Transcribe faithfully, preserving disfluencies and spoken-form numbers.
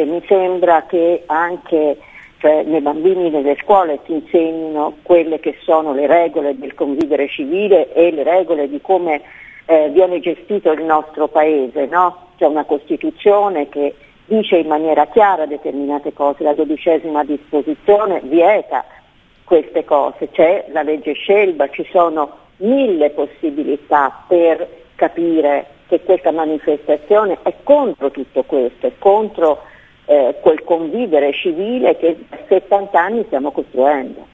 mi sembra che anche cioè, nei bambini nelle scuole si insegnino quelle che sono le regole del convivere civile e le regole di come eh, viene gestito il nostro paese, no? C'è una Costituzione che dice in maniera chiara determinate cose, la dodicesima disposizione vieta queste cose, c'è la legge Scelba, ci sono mille possibilità per capire che questa manifestazione è contro tutto questo, è contro eh, quel convivere civile che da settanta anni stiamo costruendo.